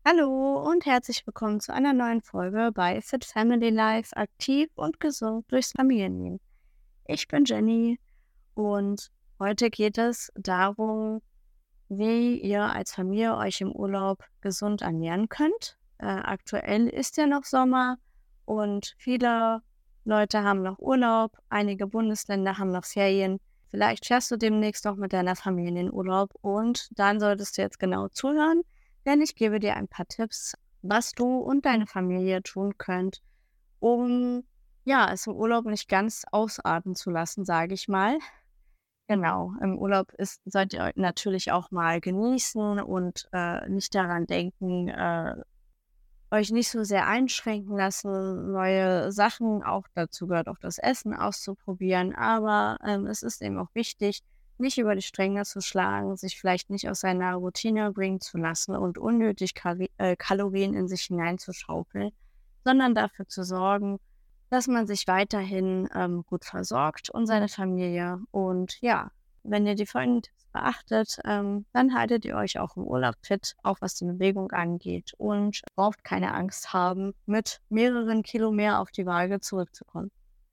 Hallo und herzlich willkommen zu einer neuen Folge bei Fit Family Life, aktiv und gesund durchs Familienleben. Ich bin Jenny und heute geht es darum, wie ihr als Familie euch im Urlaub gesund ernähren könnt. Aktuell ist ja noch Sommer und viele Leute haben noch Urlaub, einige Bundesländer haben noch Ferien. Vielleicht fährst du demnächst noch mit deiner Familie in den Urlaub und dann solltest du jetzt genau zuhören, denn ich gebe dir ein paar Tipps, was du und deine Familie tun könnt, um ja, es im Urlaub nicht ganz ausarten zu lassen, sage ich mal. Genau, im Urlaub sollt ihr natürlich auch mal genießen und nicht daran denken, euch nicht so sehr einschränken lassen, neue Sachen, auch dazu gehört auch das Essen auszuprobieren. Aber es ist eben auch wichtig, nicht über die Stränge zu schlagen, sich vielleicht nicht aus seiner Routine bringen zu lassen und unnötig Kalorien in sich hineinzuschaufeln, sondern dafür zu sorgen, dass man sich weiterhin gut versorgt und seine Familie. Und ja, wenn ihr die folgenden Tipps beachtet, dann haltet ihr euch auch im Urlaub fit, auch was die Bewegung angeht und braucht keine Angst haben, mit mehreren Kilo mehr auf die Waage zurückzukommen.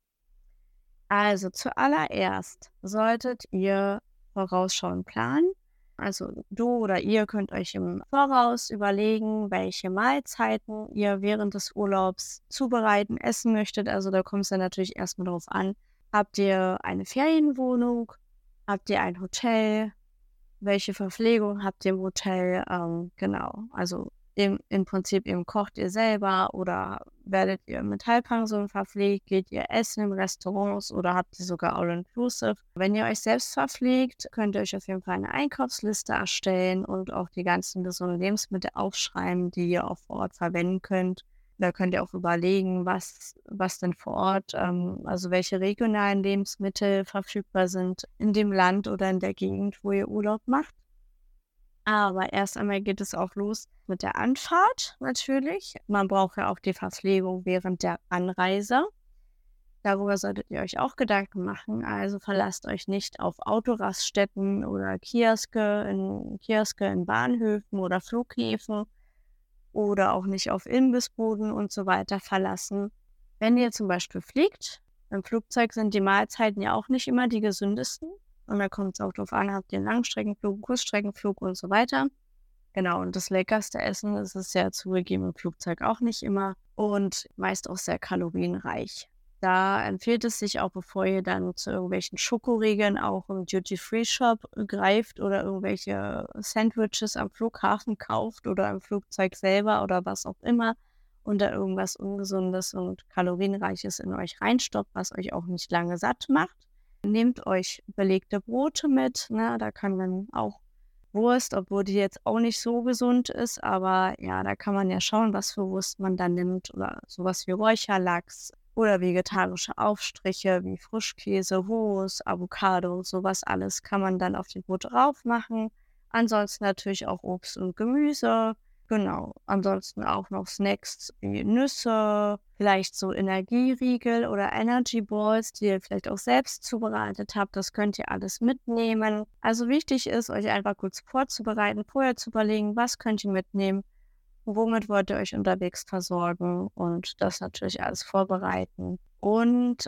Also zuallererst solltet ihr vorausschauend planen. Also du oder ihr könnt euch im Voraus überlegen, welche Mahlzeiten ihr während des Urlaubs zubereiten, essen möchtet. Also da kommt es dann natürlich erstmal darauf an, habt ihr eine Ferienwohnung, habt ihr ein Hotel, welche Verpflegung habt ihr im Hotel? Genau, also im Prinzip eben kocht ihr selber oder werdet ihr mit Teilpension verpflegt? Geht ihr essen in Restaurants oder habt ihr sogar All-Inclusive? Wenn ihr euch selbst verpflegt, könnt ihr euch auf jeden Fall eine Einkaufsliste erstellen und auch die ganzen gesunden Lebensmittel aufschreiben, die ihr auch vor Ort verwenden könnt. Da könnt ihr auch überlegen, was denn vor Ort, also welche regionalen Lebensmittel verfügbar sind in dem Land oder in der Gegend, wo ihr Urlaub macht. Aber erst einmal geht es auch los mit der Anfahrt natürlich. Man braucht ja auch die Verpflegung während der Anreise. Darüber solltet ihr euch auch Gedanken machen. Also verlasst euch nicht auf Autoraststätten oder Kioske in Bahnhöfen oder Flughäfen oder auch nicht auf Imbissbuden und so weiter verlassen. Wenn ihr zum Beispiel fliegt, im Flugzeug sind die Mahlzeiten ja auch nicht immer die gesündesten. Und da kommt es auch drauf an, habt ihr einen Langstreckenflug, Kurzstreckenflug und so weiter. Genau, und das leckerste Essen ist es ja zugegeben im Flugzeug auch nicht immer und meist auch sehr kalorienreich. Da empfiehlt es sich auch, bevor ihr dann zu irgendwelchen Schokoriegeln auch im Duty-Free-Shop greift oder irgendwelche Sandwiches am Flughafen kauft oder im Flugzeug selber oder was auch immer und da irgendwas Ungesundes und Kalorienreiches in euch reinstoppt, was euch auch nicht lange satt macht. Nehmt euch belegte Brote mit, ne? Da kann man auch Wurst, obwohl die jetzt auch nicht so gesund ist, aber ja, da kann man ja schauen, was für Wurst man dann nimmt oder sowas wie Räucherlachs oder vegetarische Aufstriche wie Frischkäse, Hummus, Avocado, sowas alles kann man dann auf die Brote drauf machen. Ansonsten natürlich auch Obst und Gemüse. Genau, ansonsten auch noch Snacks wie Nüsse, vielleicht so Energieriegel oder Energy Balls, die ihr vielleicht auch selbst zubereitet habt. Das könnt ihr alles mitnehmen. Also wichtig ist, euch einfach kurz vorzubereiten, vorher zu überlegen, was könnt ihr mitnehmen, womit wollt ihr euch unterwegs versorgen und das natürlich alles vorbereiten. Und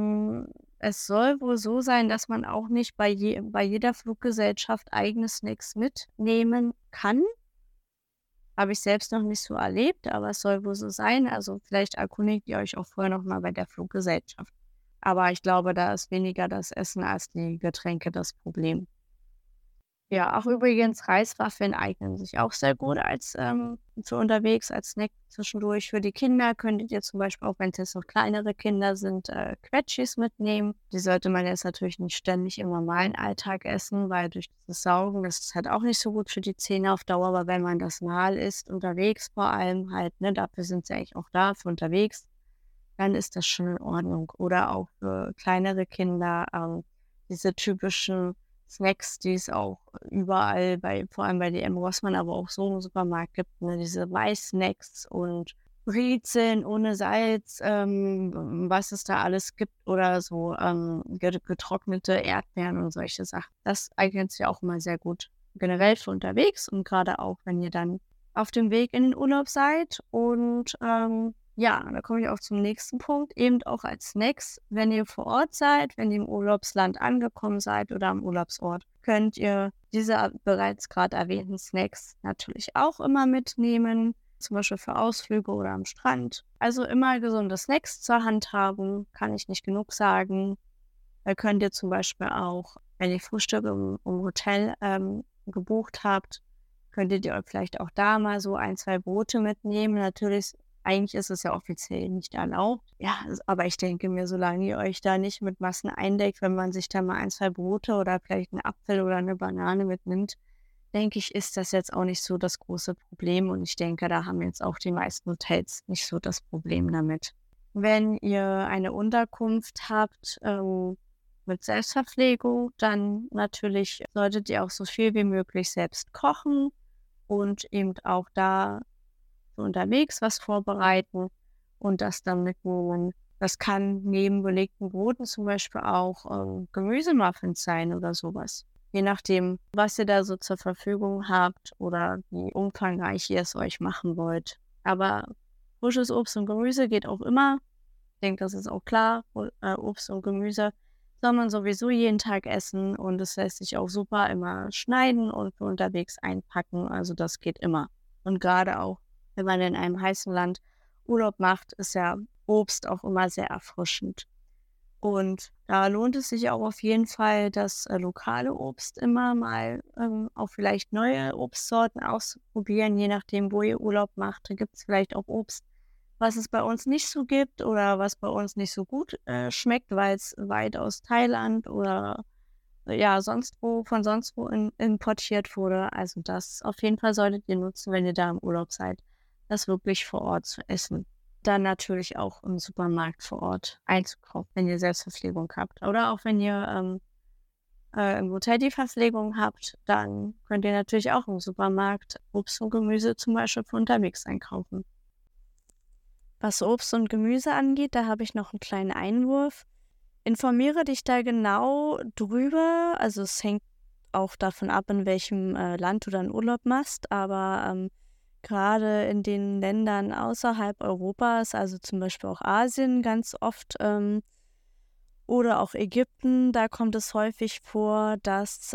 es soll wohl so sein, dass man auch nicht bei jeder Fluggesellschaft eigene Snacks mitnehmen kann. Habe ich selbst noch nicht so erlebt, aber es soll wohl so sein. Also vielleicht erkundigt ihr euch auch vorher noch mal bei der Fluggesellschaft. Aber ich glaube, da ist weniger das Essen als die Getränke das Problem. Ja, auch übrigens Reiswaffeln eignen sich auch sehr gut als für unterwegs, als Snack zwischendurch. Für die Kinder könntet ihr zum Beispiel, auch wenn es jetzt noch kleinere Kinder sind, Quetschis mitnehmen. Die sollte man jetzt natürlich nicht ständig im normalen Alltag essen, weil durch dieses Saugen, das ist halt auch nicht so gut für die Zähne auf Dauer. Aber wenn man das mal isst, unterwegs vor allem halt, ne, dafür sind sie eigentlich auch da, für unterwegs, dann ist das schon in Ordnung. Oder auch für kleinere Kinder diese typischen Snacks, die es auch überall vor allem bei DM Rossmann, aber auch so im Supermarkt gibt, ne, diese Maissnacks und Brezeln ohne Salz, was es da alles gibt oder so, getrocknete Erdbeeren und solche Sachen. Das eignet sich auch immer sehr gut generell für unterwegs und gerade auch, wenn ihr dann auf dem Weg in den Urlaub seid. Und ja, da komme ich auch zum nächsten Punkt, eben auch als Snacks, wenn ihr vor Ort seid, wenn ihr im Urlaubsland angekommen seid oder am Urlaubsort, könnt ihr diese bereits gerade erwähnten Snacks natürlich auch immer mitnehmen, zum Beispiel für Ausflüge oder am Strand. Also immer gesunde Snacks zur Hand haben, kann ich nicht genug sagen. Da könnt ihr zum Beispiel auch, wenn ihr Frühstück im Hotel gebucht habt, könntet ihr euch vielleicht auch da mal so 1, 2 Brote mitnehmen. Natürlich, eigentlich ist es ja offiziell nicht erlaubt. Ja, aber ich denke mir, solange ihr euch da nicht mit Massen eindeckt, wenn man sich da mal 1, 2 Brote oder vielleicht einen Apfel oder eine Banane mitnimmt, denke ich, ist das jetzt auch nicht so das große Problem. Und ich denke, da haben jetzt auch die meisten Hotels nicht so das Problem damit. Wenn ihr eine Unterkunft habt, mit Selbstverpflegung, dann natürlich solltet ihr auch so viel wie möglich selbst kochen und eben auch da so unterwegs was vorbereiten und das dann mitnehmen. Das kann neben belegten Broten zum Beispiel auch Gemüsemuffins sein oder sowas. Je nachdem, was ihr da so zur Verfügung habt oder wie umfangreich ihr es euch machen wollt. Aber frisches Obst und Gemüse geht auch immer. Ich denke, das ist auch klar. Obst und Gemüse soll man sowieso jeden Tag essen und es lässt sich auch super immer schneiden und für unterwegs einpacken. Also das geht immer. Und gerade auch, wenn man in einem heißen Land Urlaub macht, ist ja Obst auch immer sehr erfrischend. Und da lohnt es sich auch auf jeden Fall, das lokale Obst immer mal auch vielleicht neue Obstsorten auszuprobieren, je nachdem, wo ihr Urlaub macht. Da gibt es vielleicht auch Obst, was es bei uns nicht so gibt oder was bei uns nicht so gut schmeckt, weil es weit aus Thailand oder ja, von sonst wo importiert wurde. Also das auf jeden Fall solltet ihr nutzen, wenn ihr da im Urlaub seid, das wirklich vor Ort zu essen. Dann natürlich auch im Supermarkt vor Ort einzukaufen, wenn ihr Selbstverpflegung habt. Oder auch wenn ihr im Hotel die Verpflegung habt, dann könnt ihr natürlich auch im Supermarkt Obst und Gemüse zum Beispiel für unterwegs einkaufen. Was Obst und Gemüse angeht, da habe ich noch einen kleinen Einwurf. Informiere dich da genau drüber. Also es hängt auch davon ab, in welchem Land du dann Urlaub machst. Aber gerade in den Ländern außerhalb Europas, also zum Beispiel auch Asien ganz oft oder auch Ägypten, da kommt es häufig vor, dass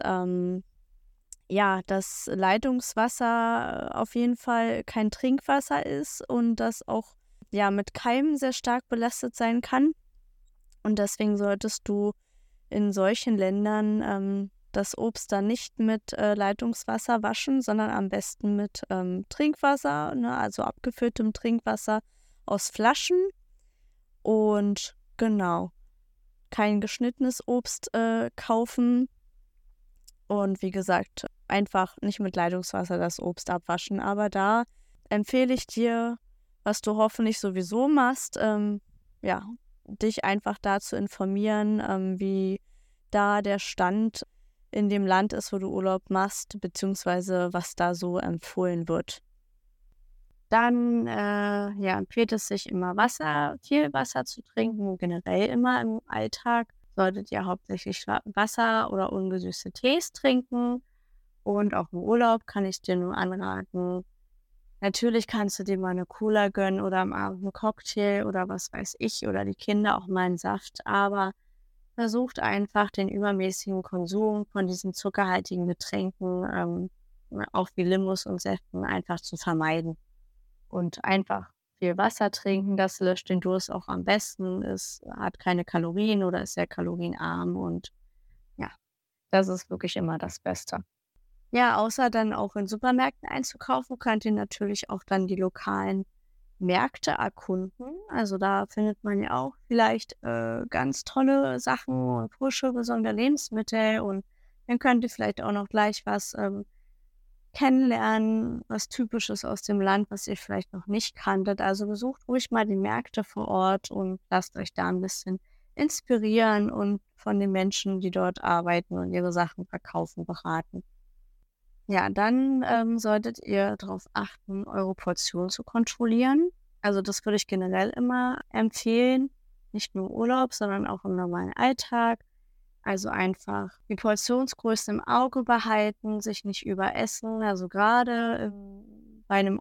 das Leitungswasser auf jeden Fall kein Trinkwasser ist und das auch mit Keimen sehr stark belastet sein kann. Und deswegen solltest du in solchen Ländern das Obst dann nicht mit Leitungswasser waschen, sondern am besten mit Trinkwasser, ne, also abgefülltem Trinkwasser aus Flaschen. Und genau, kein geschnittenes Obst kaufen. Und wie gesagt, einfach nicht mit Leitungswasser das Obst abwaschen. Aber da empfehle ich dir, was du hoffentlich sowieso machst, dich einfach da zu informieren, wie da der Stand in dem Land ist, wo du Urlaub machst, beziehungsweise was da so empfohlen wird. Dann empfiehlt es sich immer viel Wasser zu trinken, generell immer im Alltag. Solltet ihr hauptsächlich Wasser oder ungesüßte Tees trinken. Und auch im Urlaub kann ich dir nur anraten, natürlich kannst du dir mal eine Cola gönnen oder am Abend einen Cocktail oder was weiß ich oder die Kinder auch mal einen Saft, aber versucht einfach den übermäßigen Konsum von diesen zuckerhaltigen Getränken, auch wie Limos und Säften, einfach zu vermeiden. Und einfach viel Wasser trinken, das löscht den Durst auch am besten. Es hat keine Kalorien oder ist sehr kalorienarm und ja, das ist wirklich immer das Beste. Ja, außer dann auch in Supermärkten einzukaufen, könnt ihr natürlich auch dann die lokalen Märkte erkunden. Also da findet man ja auch vielleicht ganz tolle Sachen und frische, gesunde Lebensmittel und dann könnt ihr vielleicht auch noch gleich was kennenlernen, was Typisches aus dem Land, was ihr vielleicht noch nicht kanntet. Also besucht ruhig mal die Märkte vor Ort und lasst euch da ein bisschen inspirieren und von den Menschen, die dort arbeiten und ihre Sachen verkaufen, beraten. Ja, dann solltet ihr darauf achten, eure Portion zu kontrollieren. Also das würde ich generell immer empfehlen, nicht nur im Urlaub, sondern auch im normalen Alltag. Also einfach die Portionsgröße im Auge behalten, sich nicht überessen. Also gerade bei einem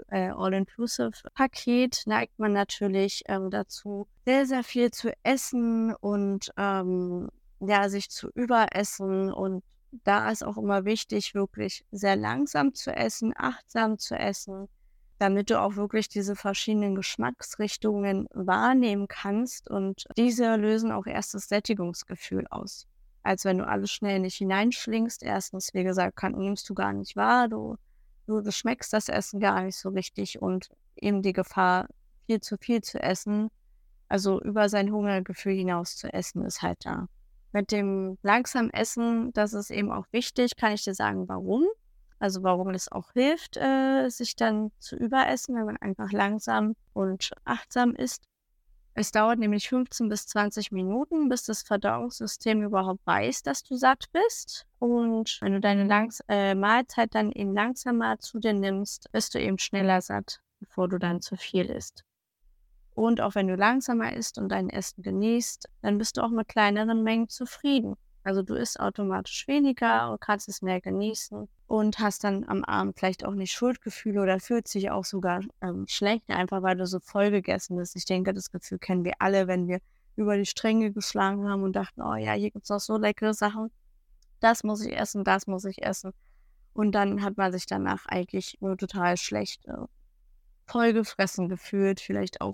All-Inclusive-Paket neigt man natürlich dazu, sehr, sehr viel zu essen und sich zu überessen. Und da ist auch immer wichtig, wirklich sehr langsam zu essen, achtsam zu essen, damit du auch wirklich diese verschiedenen Geschmacksrichtungen wahrnehmen kannst. Und diese lösen auch erst das Sättigungsgefühl aus. Als wenn du alles schnell nicht hineinschlingst. Erstens, wie gesagt, nimmst du gar nicht wahr, du schmeckst das Essen gar nicht so richtig und eben die Gefahr, viel zu essen, also über sein Hungergefühl hinaus zu essen, ist halt da. Mit dem langsamen Essen, das ist eben auch wichtig, kann ich dir sagen, warum. Also warum es auch hilft, sich dann zu überessen, wenn man einfach langsam und achtsam isst. Es dauert nämlich 15 bis 20 Minuten, bis das Verdauungssystem überhaupt weiß, dass du satt bist. Und wenn du deine Mahlzeit dann eben langsamer zu dir nimmst, bist du eben schneller satt, bevor du dann zu viel isst. Und auch wenn du langsamer isst und dein Essen genießt, dann bist du auch mit kleineren Mengen zufrieden. Also du isst automatisch weniger und kannst es mehr genießen und hast dann am Abend vielleicht auch nicht Schuldgefühle oder fühlst dich auch sogar schlecht, einfach weil du so voll gegessen bist. Ich denke, das Gefühl kennen wir alle, wenn wir über die Stränge geschlagen haben und dachten, oh ja, hier gibt es noch so leckere Sachen. Das muss ich essen, das muss ich essen. Und dann hat man sich danach eigentlich nur total schlecht vollgefressen gefühlt, vielleicht auch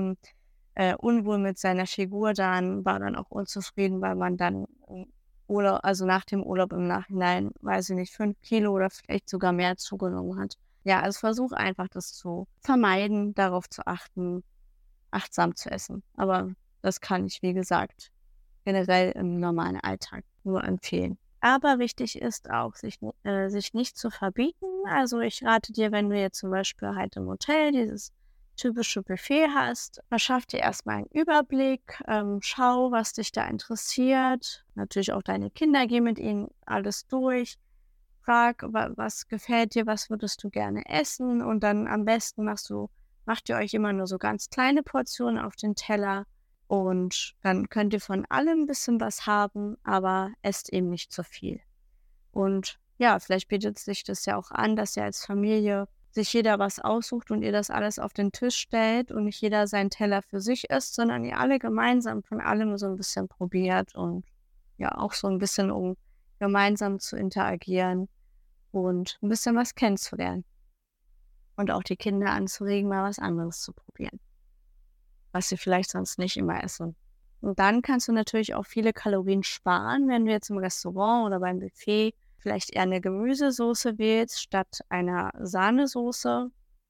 unwohl mit seiner Figur dann, war dann auch unzufrieden, weil man dann nach dem Urlaub im Nachhinein, weiß ich nicht, 5 Kilo oder vielleicht sogar mehr zugenommen hat. Ja, also versuch einfach das zu vermeiden, darauf zu achten, achtsam zu essen. Aber das kann ich, wie gesagt, generell im normalen Alltag nur empfehlen. Aber wichtig ist auch, sich nicht zu verbieten. Also ich rate dir, wenn du jetzt zum Beispiel halt im Hotel dieses typische Buffet hast, verschaff dir erstmal einen Überblick, schau, was dich da interessiert. Natürlich auch deine Kinder, geh mit ihnen alles durch. Frag, was gefällt dir, was würdest du gerne essen? Und dann am besten macht ihr euch immer nur so ganz kleine Portionen auf den Teller. Und dann könnt ihr von allem ein bisschen was haben, aber esst eben nicht zu viel. Und ja, vielleicht bietet sich das ja auch an, dass ihr als Familie sich jeder was aussucht und ihr das alles auf den Tisch stellt und nicht jeder seinen Teller für sich isst, sondern ihr alle gemeinsam von allem so ein bisschen probiert und ja, auch so ein bisschen, um gemeinsam zu interagieren und ein bisschen was kennenzulernen. Und auch die Kinder anzuregen, mal was anderes zu probieren, was sie vielleicht sonst nicht immer essen. Und dann kannst du natürlich auch viele Kalorien sparen, wenn du jetzt im Restaurant oder beim Buffet vielleicht eher eine Gemüsesoße wählst statt einer Sahnesoße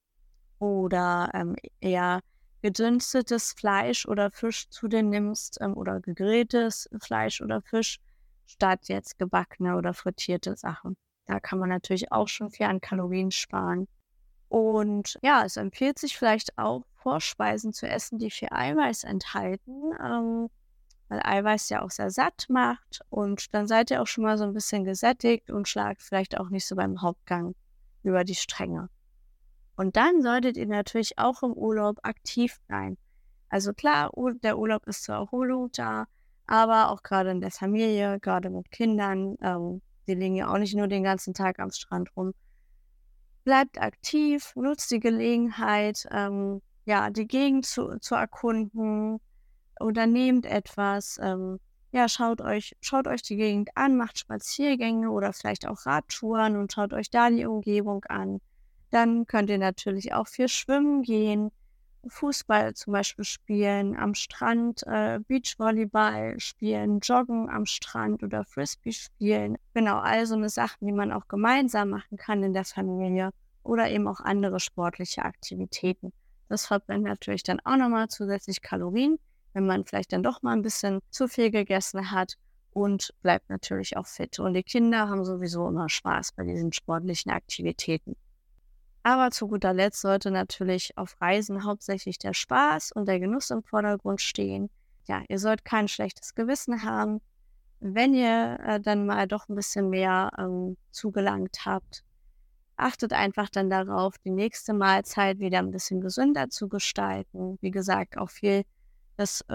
oder eher gedünstetes Fleisch oder Fisch zu dir nimmst oder gegrilltes Fleisch oder Fisch statt jetzt gebackene oder frittierte Sachen. Da kann man natürlich auch schon viel an Kalorien sparen. Und ja, es empfiehlt sich vielleicht auch, Vorspeisen zu essen, die viel Eiweiß enthalten, weil Eiweiß ja auch sehr satt macht. Und dann seid ihr auch schon mal so ein bisschen gesättigt und schlagt vielleicht auch nicht so beim Hauptgang über die Stränge. Und dann solltet ihr natürlich auch im Urlaub aktiv sein. Also klar, der Urlaub ist zur Erholung da, aber auch gerade in der Familie, gerade mit Kindern, die liegen ja auch nicht nur den ganzen Tag am Strand rum. Bleibt aktiv, nutzt die Gelegenheit, die Gegend zu erkunden, unternehmt etwas, schaut euch die Gegend an, macht Spaziergänge oder vielleicht auch Radtouren und schaut euch da die Umgebung an. Dann könnt ihr natürlich auch viel schwimmen gehen, Fußball zum Beispiel spielen, am Strand Beachvolleyball spielen, joggen am Strand oder Frisbee spielen. Genau, all so eine Sachen, die man auch gemeinsam machen kann in der Familie oder eben auch andere sportliche Aktivitäten. Das verbrennt natürlich dann auch nochmal zusätzlich Kalorien, wenn man vielleicht dann doch mal ein bisschen zu viel gegessen hat und bleibt natürlich auch fit. Und die Kinder haben sowieso immer Spaß bei diesen sportlichen Aktivitäten. Aber zu guter Letzt sollte natürlich auf Reisen hauptsächlich der Spaß und der Genuss im Vordergrund stehen. Ja, ihr sollt kein schlechtes Gewissen haben, wenn ihr dann mal doch ein bisschen mehr zugelangt habt. Achtet einfach dann darauf, die nächste Mahlzeit wieder ein bisschen gesünder zu gestalten. Wie gesagt, auch viel das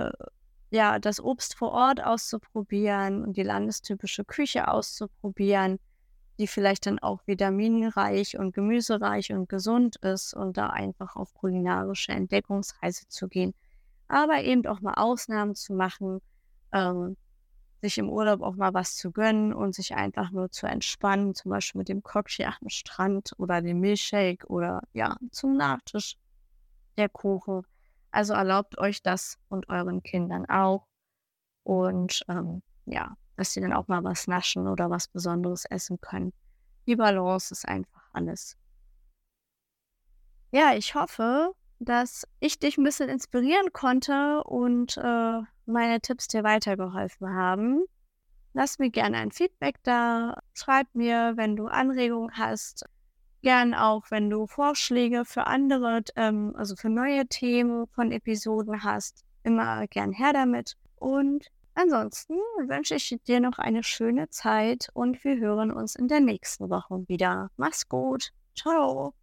Obst vor Ort auszuprobieren und die landestypische Küche auszuprobieren. die vielleicht dann auch vitaminreich und gemüsereich und gesund ist und da einfach auf kulinarische Entdeckungsreise zu gehen. Aber eben auch mal Ausnahmen zu machen, ähm, sich im Urlaub auch mal was zu gönnen und sich einfach nur zu entspannen, zum Beispiel mit dem Cocktail am Strand oder dem Milchshake oder ja, zum Nachtisch der Kuchen. Also erlaubt euch das und euren Kindern auch. Und ja, dass sie dann auch mal was naschen oder was Besonderes essen können. Die Balance ist einfach alles. Ja, ich hoffe, dass ich dich ein bisschen inspirieren konnte und meine Tipps dir weitergeholfen haben. Lass mir gerne ein Feedback da. Schreib mir, wenn du Anregungen hast. Gern auch, wenn du Vorschläge für andere, also für neue Themen von Episoden hast. Immer gern her damit. Und ansonsten wünsche ich dir noch eine schöne Zeit und wir hören uns in der nächsten Woche wieder. Mach's gut. Ciao.